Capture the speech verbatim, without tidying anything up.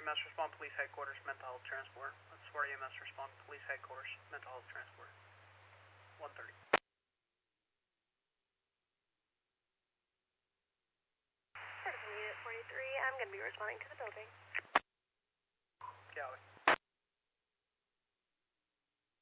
M S respond police headquarters, mental health transport. That's four E M S respond police headquarters, mental health transport. one thirty. Citizen Unit forty-three, I'm going to be responding to the building. Cali.